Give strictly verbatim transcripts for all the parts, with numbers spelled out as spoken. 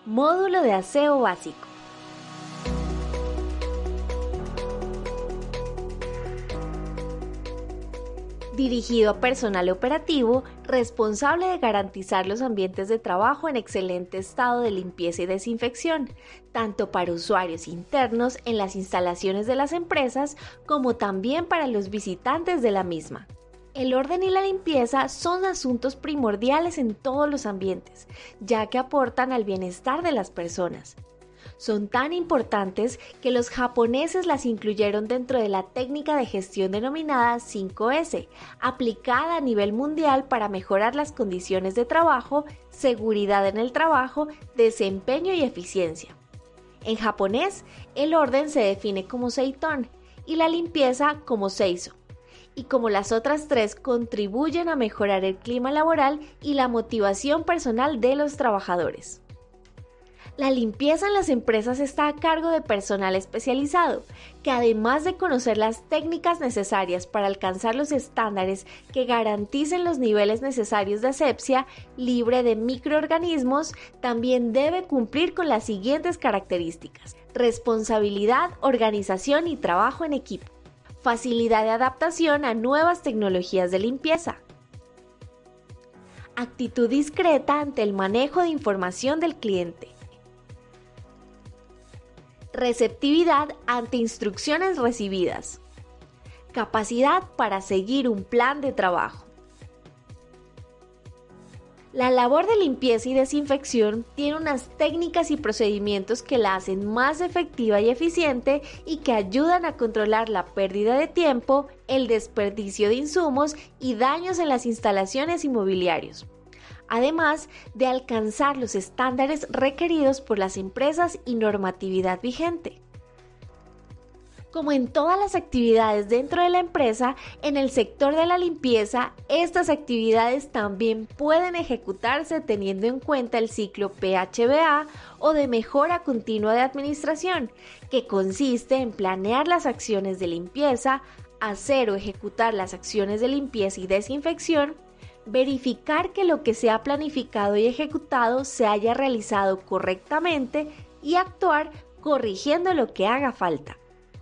Módulo de aseo básico. Dirigido a personal operativo responsable de garantizar los ambientes de trabajo en excelente estado de limpieza y desinfección, tanto para usuarios internos en las instalaciones de las empresas como también para los visitantes de la misma. El orden y la limpieza son asuntos primordiales en todos los ambientes, ya que aportan al bienestar de las personas. Son tan importantes que los japoneses las incluyeron dentro de la técnica de gestión denominada cinco ese, aplicada a nivel mundial para mejorar las condiciones de trabajo, seguridad en el trabajo, desempeño y eficiencia. En japonés, el orden se define como seiton y la limpieza como seiso, y como las otras tres contribuyen a mejorar el clima laboral y la motivación personal de los trabajadores. La limpieza en las empresas está a cargo de personal especializado, que además de conocer las técnicas necesarias para alcanzar los estándares que garanticen los niveles necesarios de asepsia libre de microorganismos, también debe cumplir con las siguientes características: responsabilidad, organización y trabajo en equipo, facilidad de adaptación a nuevas tecnologías de limpieza, actitud discreta ante el manejo de información del cliente, receptividad ante instrucciones recibidas, capacidad para seguir un plan de trabajo. La labor de limpieza y desinfección tiene unas técnicas y procedimientos que la hacen más efectiva y eficiente y que ayudan a controlar la pérdida de tiempo, el desperdicio de insumos y daños en las instalaciones y mobiliarios, además de alcanzar los estándares requeridos por las empresas y normatividad vigente. Como en todas las actividades dentro de la empresa, en el sector de la limpieza, estas actividades también pueden ejecutarse teniendo en cuenta el ciclo P H B A o de mejora continua de administración, que consiste en planear las acciones de limpieza, hacer o ejecutar las acciones de limpieza y desinfección, verificar que lo que se ha planificado y ejecutado se haya realizado correctamente y actuar corrigiendo lo que haga falta.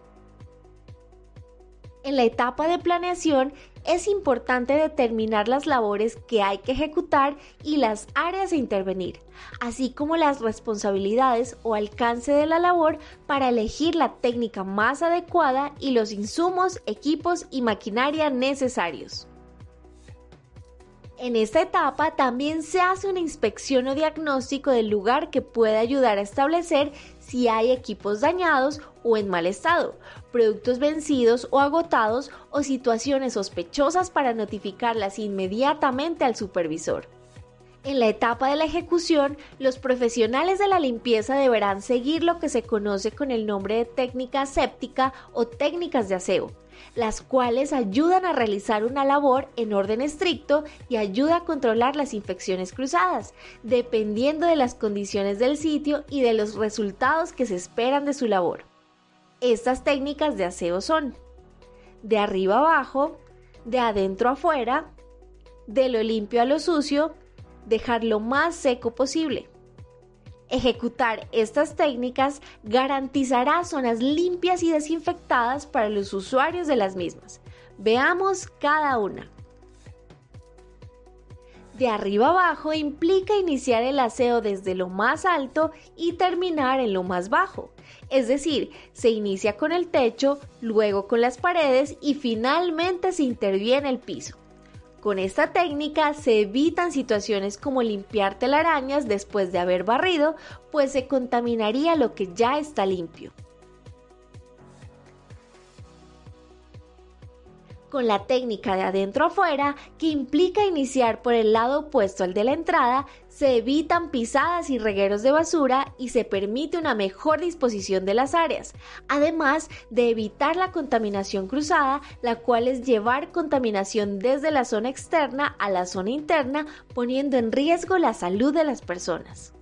En la etapa de planeación es importante determinar las labores que hay que ejecutar y las áreas a intervenir, así como las responsabilidades o alcance de la labor para elegir la técnica más adecuada y los insumos, equipos y maquinaria necesarios. En esta etapa también se hace una inspección o diagnóstico del lugar que puede ayudar a establecer si hay equipos dañados o en mal estado, productos vencidos o agotados o situaciones sospechosas para notificarlas inmediatamente al supervisor. En la etapa de la ejecución, los profesionales de la limpieza deberán seguir lo que se conoce con el nombre de técnica aséptica o técnicas de aseo, las cuales ayudan a realizar una labor en orden estricto y ayuda a controlar las infecciones cruzadas, dependiendo de las condiciones del sitio y de los resultados que se esperan de su labor. Estas técnicas de aseo son: de arriba abajo, de adentro afuera, de lo limpio a lo sucio, dejar lo más seco posible. Ejecutar estas técnicas garantizará zonas limpias y desinfectadas para los usuarios de las mismas. Veamos cada una. De arriba abajo implica iniciar el aseo desde lo más alto y terminar en lo más bajo. Es decir, se inicia con el techo, luego con las paredes y finalmente se interviene el piso. Con esta técnica se evitan situaciones como limpiar telarañas después de haber barrido, pues se contaminaría lo que ya está limpio. Con la técnica de adentro afuera, que implica iniciar por el lado opuesto al de la entrada, se evitan pisadas y regueros de basura y se permite una mejor disposición de las áreas, además de evitar la contaminación cruzada, la cual es llevar contaminación desde la zona externa a la zona interna, poniendo en riesgo la salud de las personas.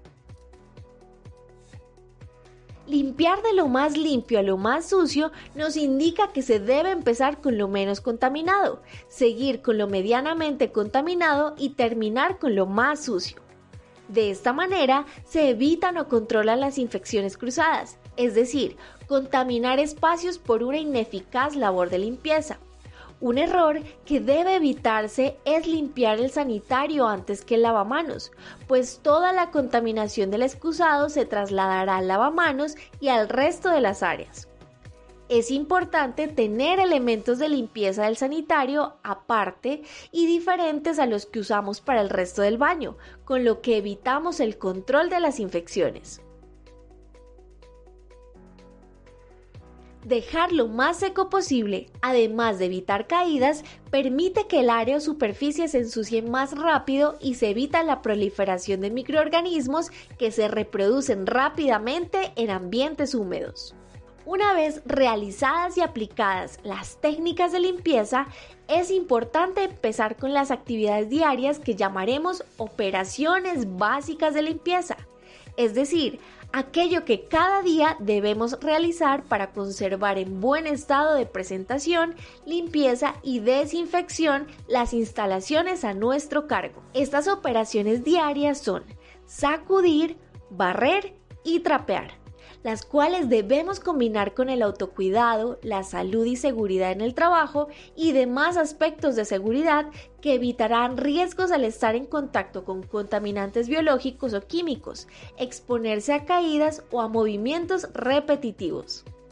Limpiar de lo más limpio a lo más sucio nos indica que se debe empezar con lo menos contaminado, seguir con lo medianamente contaminado y terminar con lo más sucio. De esta manera se evitan o controlan las infecciones cruzadas, es decir, contaminar espacios por una ineficaz labor de limpieza. Un error que debe evitarse es limpiar el sanitario antes que el lavamanos, pues toda la contaminación del excusado se trasladará al lavamanos y al resto de las áreas. Es importante tener elementos de limpieza del sanitario aparte y diferentes a los que usamos para el resto del baño, con lo que evitamos el control de las infecciones. Dejar lo más seco posible, además de evitar caídas, permite que el área o superficie se ensucie más rápido y se evita la proliferación de microorganismos que se reproducen rápidamente en ambientes húmedos. Una vez realizadas y aplicadas las técnicas de limpieza, es importante empezar con las actividades diarias que llamaremos operaciones básicas de limpieza, es decir, aquello que cada día debemos realizar para conservar en buen estado de presentación, limpieza y desinfección las instalaciones a nuestro cargo. Estas operaciones diarias son sacudir, barrer y trapear, las cuales debemos combinar con el autocuidado, la salud y seguridad en el trabajo y demás aspectos de seguridad que evitarán riesgos al estar en contacto con contaminantes biológicos o químicos, exponerse a caídas o a movimientos repetitivos.